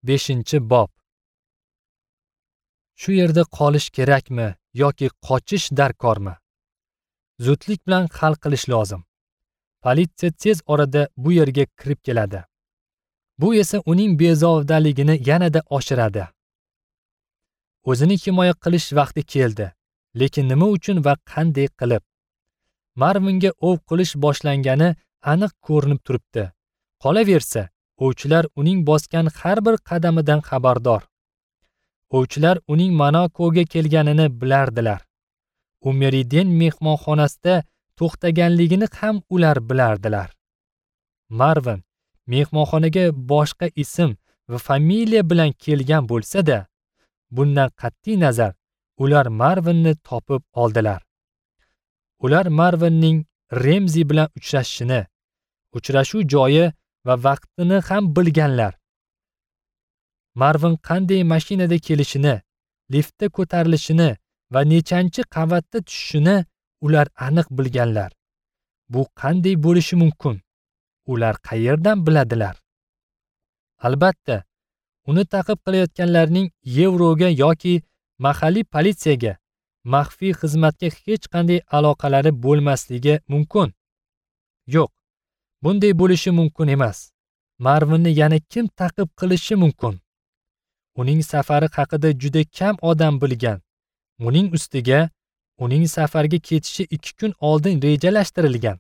5-bob. Shu yerda qolish kerakmi yoki qochish darkormi? Zudlik bilan hal qilish lozim. Politsiya tez orada bu yerga kirib keladi. Bu esa uning bezovtaligini yanada oshiradi. O'zini himoya qilish vaqti keldi, lekin nima uchun va qanday qilib? Marvinga ov qilish boshlangani aniq ko'rinib turibdi. Qolaversa, ovchilar uning bosgan har bir qadamidan xabardor. Ovchilar uning Monakoga kelganini bilardilar. U Meriden mehmonxonasida to'xtaganligini ham ular bilardilar. Marvin mehmonxonaga boshqa ism va familiya bilan kelgan bo'lsa-da, bundan qat'iy nazar ular Marvinni topib oldilar. Ular Marvinning Remzi bilan uchrashishini, uchrashuv joyi va vaqtini ham bilganlar. Marvin qanday mashinada kelishini, liftda ko'tarilishini va nechanchi qavatda tushishini ular aniq bilganlar. Bu qanday bo'lishi mumkin? Ular qayerdan biladilar? Albatta, uni ta'qib qilayotganlarning Yevroga yoki mahalliy politsiyaga, maxfiy xizmatga hech qanday aloqalari bo'lmasligi mumkin. Yo'q, bunday bo'lishi mumkin emas. Marvinni yana kim ta'qib qilishi mumkin? Uning safari haqida juda kam odam bilgan. Uning ustiga uning safarga ketishi 2 kun oldin rejalashtirilgan.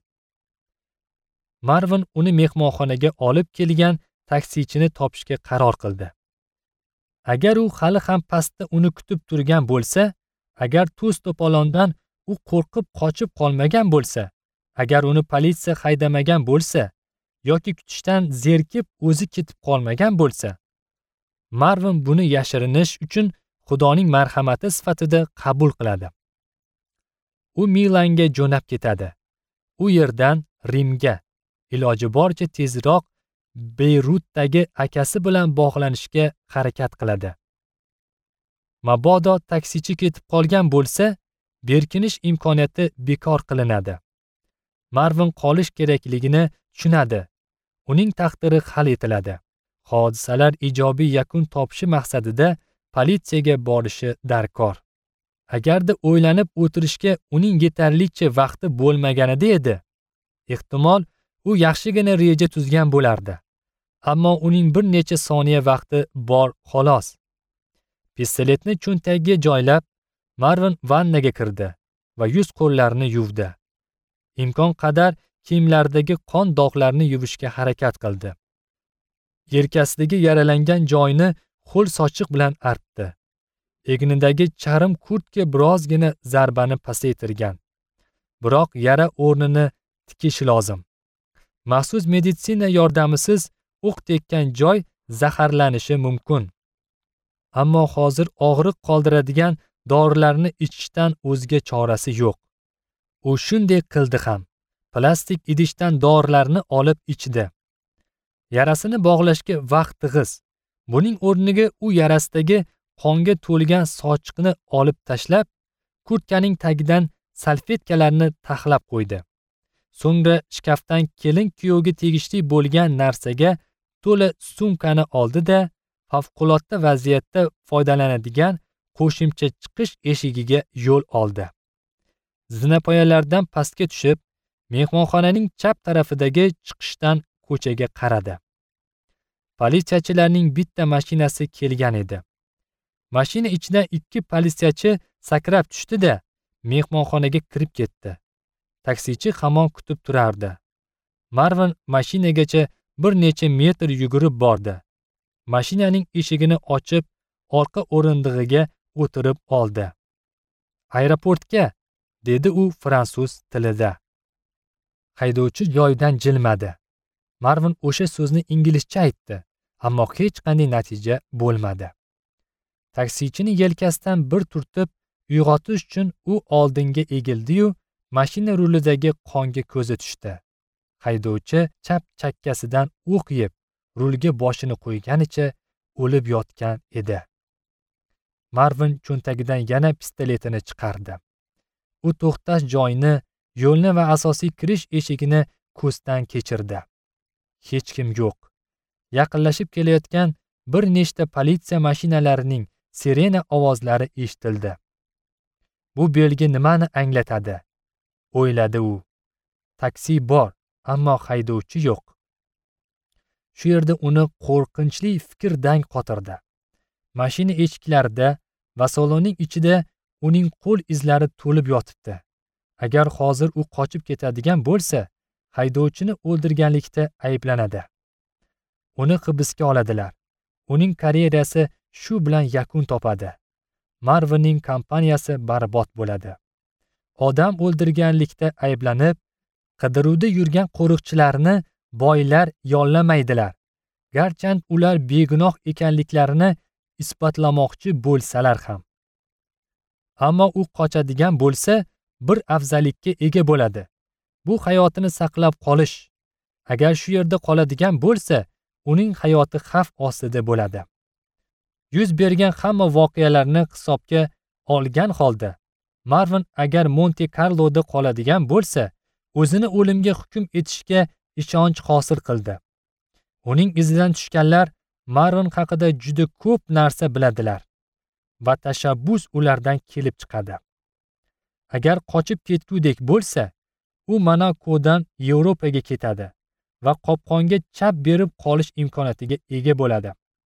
Marvin uni mehmonxonaga olib kelgan taksichini topishga qaror qildi. Agar u hali ham pastda uni kutib turgan bo'lsa, agar to's-to'polondan u qo'rqib qochib qolmagan bo'lsa, agar uni politsiya haydamagan bo'lsa, yoki kutishdan zerikib o'zi ketib qolmagan bo'lsa, Marvin buni yashirinish uchun Xudoning marhamati sifatida qabul qiladi. U Milanga jo'nab ketadi. U yerdan Rimga, iloji boricha tezroq Beyrutdagi akasi bilan bog'lanishga harakat qiladi. Mabodo taksichi ketib qolgan bo'lsa, berkinish imkoniyati bekor qilinadi. Marvin qolish kerakligini tushunadi. Uning taqdiri hal etiladi. Hodisalar ijobiy yakun topishi maqsadida politsiyaga borishi darkor. Agarda o'ylanib o'tirishga uning yetarlicha vaqti bo'lmaganida edi, ehtimol u yaxshigina reja tuzgan bo'lardi. Ammo uning bir necha soniya vaqti bor xolos. Pistoletni cho'ntagiga joylab, Marvin vannaga kirdi va yuz-qo'llarini yuvdi. Imkon qadar kiyimlaridagi qon dog'larini yuvishga harakat qildi. Yelkasidagi yaralangan joyini qo'l sochiq bilan artdi. Egnidagi charm kurtka birozgina zarbani pasaytirgan. Biroq yara o'rnini tikish lozim. Maxsus meditsina yordamisiz o'q tekkan joy zaharlanishi mumkin. Ammo hozir og'riq qoldiradigan dorilarni ichishdan o'zga chorasi yo'q. U shunday qildi ham. Plastik idishdan dorilarni olib ichdi. Yarasini bog'lashga vaqt tig'iz. Buning o'rniga u yarasidagi qonga to'lgan sochiqni olib tashlab, kurtkaning tagidan salfetkalarni taxlab qo'ydi. So'ngra shkafdan kelin-kuyovga tegishli bo'lgan narsaga to'la sumkani oldi-da, favqulodda vaziyatda foydalanadigan qo'shimcha chiqish eshigiga yo'l oldi. Zinapoyalardan pastga tushib, mehmonxonaning chap tarafidagi chiqishdan ko'chaga qaradi. Politsiyachilarning bitta mashinasi kelgan edi. Mashina ichidan 2 politsiyachi sakrab tushdi-da, mehmonxonaga kirib ketdi. Taksichi hamon kutib turardi. Marvin mashinagacha bir necha metr yugurib bordi. Mashinaning eshigini ochib, orqa o'rindig'iga o'tirib oldi. "Aeroportga", dedi u fransuz tilida. Haydovchi joyidan jilmadi. Marvin o'sha so'zni inglizcha aytdi, ammo hech qanday natija bo'lmadi. Taksichini yelkasidan bir turtib uyg'otish uchun u oldinga egildi-yu, mashina rulidagi qonga ko'zi tushdi. Haydovchi chap chakkasidan o'q yeb, rulga boshini qo'yganicha o'lib yotgan edi. Marvin cho'ntagidan yana pistoletini chiqardi. U to'xtash joyini, yo'lni va asosiy kirish eshigini ko'zdan kechirdi. Hech kim yo'q. Yaqinlashib kelayotgan bir nechta politsiya mashinalarining sirena ovozlari eshitildi. Bu belgi nimani anglatadi? O'yladi u. Taksi bor, ammo haydovchi yo'q. Shu yerda uni qo'rqinchli fikr dang qotirdi. Mashina eshiklarida va salonning ichida uning qo'l izlari to'lib yotibdi. Agar hozir u qochib ketadigan bo'lsa, haydovchini o'ldirganlikda ayblanadi. Uni hibsga oladilar. Uning karyerasi shu bilan yakun topadi. Marvinning kompaniyasi barbod bo'ladi. Odam o'ldirganlikda ayblanib, qidiruvda yurgan qo'riqchilarni boylar yollamaydilar. Garchi ular begunoh ekanliklarini isbotlamoqchi bo'lsalar ham. Ammo u qochadigan bo'lsa, bir afzallikka ega bo'ladi. Bu hayotini saqlab qolish. Agar shu yerda qoladigan bo'lsa, uning hayoti xavf ostida bo'ladi. Yuz bergan hamma voqealarni hisobga olgan holda, Marvin agar Monte Carloda qoladigan bo'lsa, o'zini o'limga hukm etishga ishonch hosil qildi. Uning izidan tushganlar Marvin haqida juda ko'p narsa biladilar va tashabbus ulardan kelib chiqadi. Agar qochib ketgudek bo'lsa, u Monakodan Yevropaga ketadi va qopqonga chap berib qolish imkoniyatiga ega bo'ladi.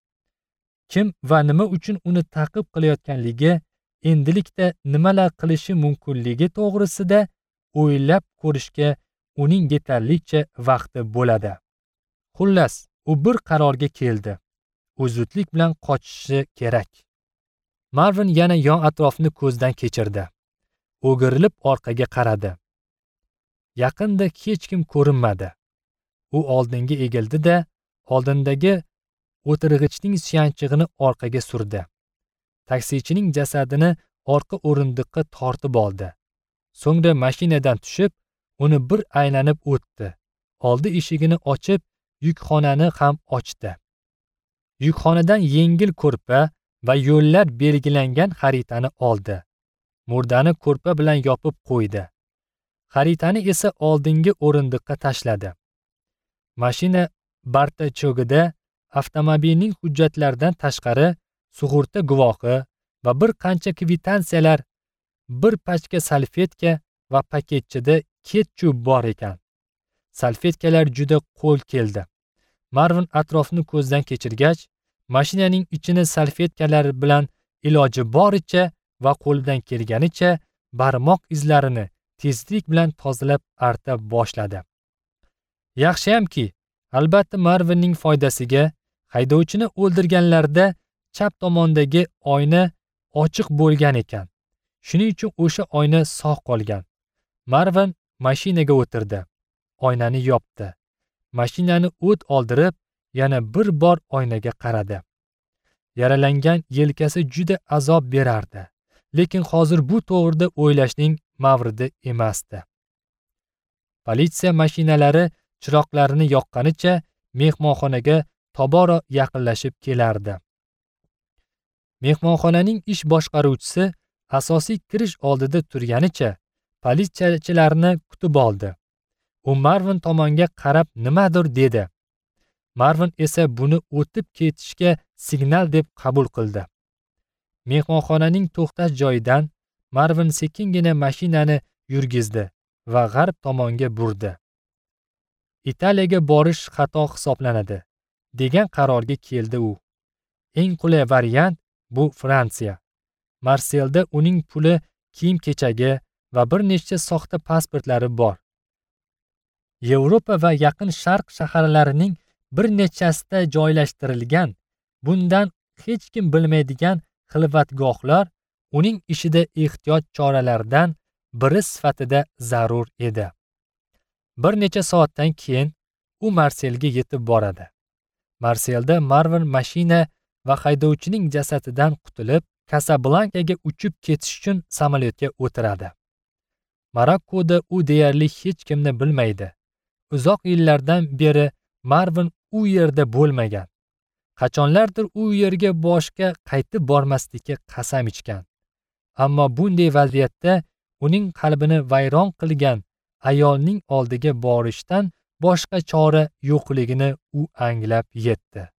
Kim va nima uchun uni ta'qib qilayotganligi, endilikda nimalar qilishi mumkinligi to'g'risida o'ylab ko'rishga uning yetarlicha vaqti bo'ladi. Xullas, u bir qarorga keldi. U zudlik bilan qochishi kerak. Marvin yana yon atrofni ko'zdan kechirdi. O'girilib orqaga qaradi. Yaqinda hech kim ko'rinmadi. U oldinga egildi-da, oldindagi o'tirg'ichning suyanchig'ini orqaga surdi. Taksichining jasadini orqa o'rindiqqa tortib oldi. So'ngra mashinadan tushib, uni bir aylanib o'tdi. Oldi eshigini ochib, yukxonani ham ochdi. Yukxonadan yengil ko'rpa va yo'llar belgilangan xaritani oldi. Murdani ko'rpa bilan yopib qo'ydi. Xaritani esa oldingi o'rindiqqa tashladi. Mashina bartachogida avtomobilning hujjatlaridan tashqari sug'urta guvohi va bir qancha kvitansiyalar, bir pachka salfetka va paketchida ketchup bor ekan. Salfetkalar juda qo'l keldi. Marvin atrofni ko'zdan kechirgach, mashinaning ichini salfetkalar bilan iloji boricha va qo'lidan kelganicha barmoq izlarini tezlik bilan tozalab arta boshladi. Yaxshiyamki, albatta Marvinning foydasiga, haydovchini o'ldirganlarda chap tomondagi oyna ochiq bo'lgan ekan. Shuning uchun o'sha oyna sog' qolgan. Marvin mashinaga o'tirdi. Oynani yopdi. Mashinani o't oldirib, yana bir bor oynaga qaradi. Yaralangan yelkasi juda azob berardi, lekin hozir bu to'g'rida o'ylashning mavridi emasdi. Politsiya mashinalari chiroqlarini yoqqanicha mehmonxonaga tobora yaqinlashib kelardi. Mehmonxonaning ish boshqaruvchisi asosiy kirish oldida turganicha politsiyachilarni kutib oldi. U Marvin tomonga qarab nimadir dedi. Marvin esa buni o'tib ketishga signal deb qabul qildi. Mehmonxonaning to'xtash joyidan Marvin sekingina mashinani yurgizdi va g'arb tomonga burdi. Italiyaga borish xato hisoblanadi, degan qarorga keldi u. Eng qulay variant bu Fransiya. Marselda uning puli, kiyim-kechagi va bir nechta soxta pasportlari bor. Yevropa va Yaqin Sharq shaharlarining bir nechasida joylashtirilgan bundan hech kim bilmaydigan xilvatgohlar uning ishida ehtiyot choralaridan biri sifatida zarur edi. Bir necha soatdan keyin u Marselga yetib boradi. Marselda Marvin mashina va haydovchining jasadidan qutulib, Kasablankaga uchib ketish uchun samolyotga o'tiradi. Marokkoda u deyarli hech kimni bilmaydi. Uzoq yillardan beri Marvin u yerda bo'lmagan. Qachonlardir u yerga boshqa qaytib bormaslikka qasam ichgan. Ammo bunday vaziyatda uning qalbini vayron qilgan ayolning oldiga borishdan boshqa chora yo'qligini u anglab yetdi.